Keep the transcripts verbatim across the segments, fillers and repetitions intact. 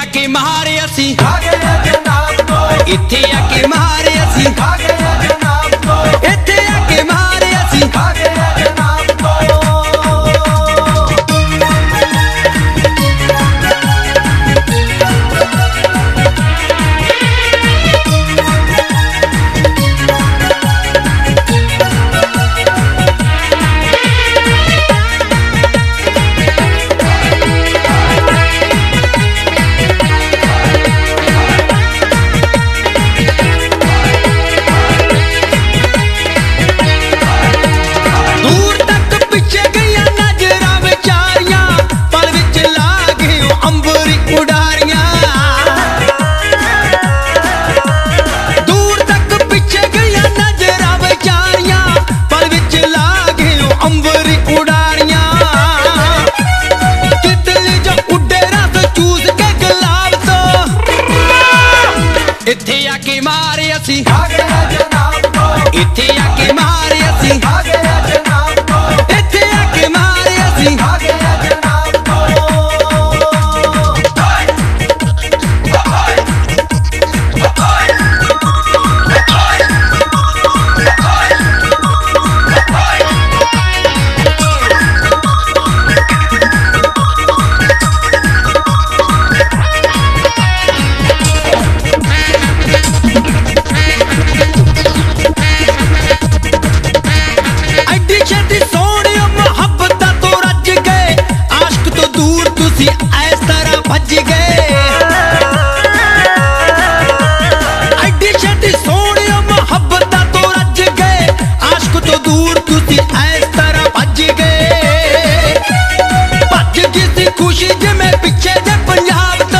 आके मारे असी आ गए जनाब को, इत्थे आके मारे असी आ गए जनाब को, इत्थे आके मारे असी आ गए जनाब को। इत्थे आके मारे असी आ गए जनाब को, इत्थे आके मारे असी आ गए जनाब को, इत्थे आके मारे असी आ गए जनाब को। खुशी जिमें पिछे दे पंजाब तो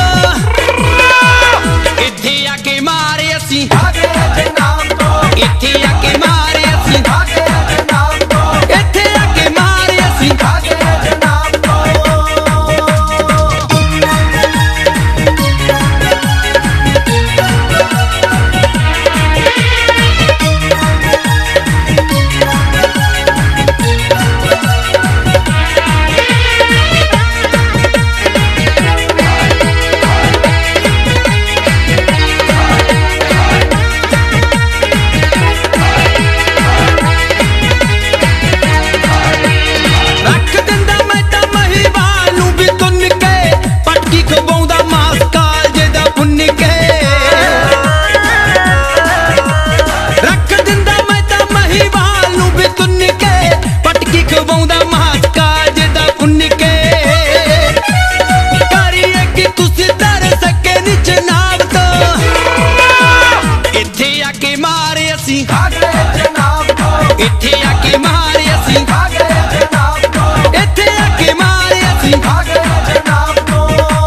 इत्थे आके मारे असी आ गए जनाब को, इत्थे आके मारे असी आ गए जनाब को, इत्थे आके मारे असी आ गए जनाब को। आ गए जनाब को, इत्थे आके मारे असी आ गए जनाब को, इत्थे आके मारे असी आ गए जनाब को।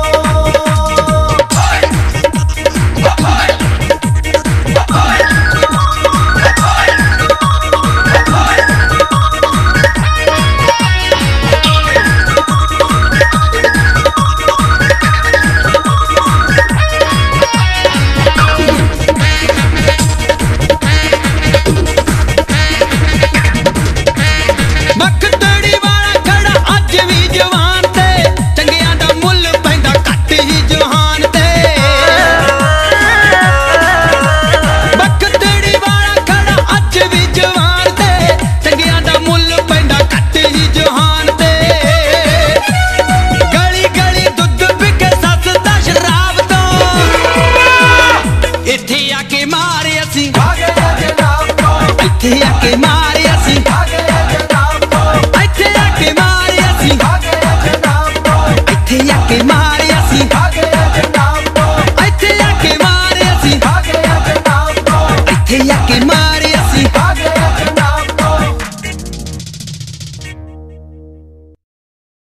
इत्थे आके मारे असी आ गए जनाब को, इत्थे आके मारे असी आ गए जनाब को, इत्थे आके मारे असी आ गए जनाब को, इत्थे आके मारे असी आ गए जनाब को, इत्थे आके मारे असी।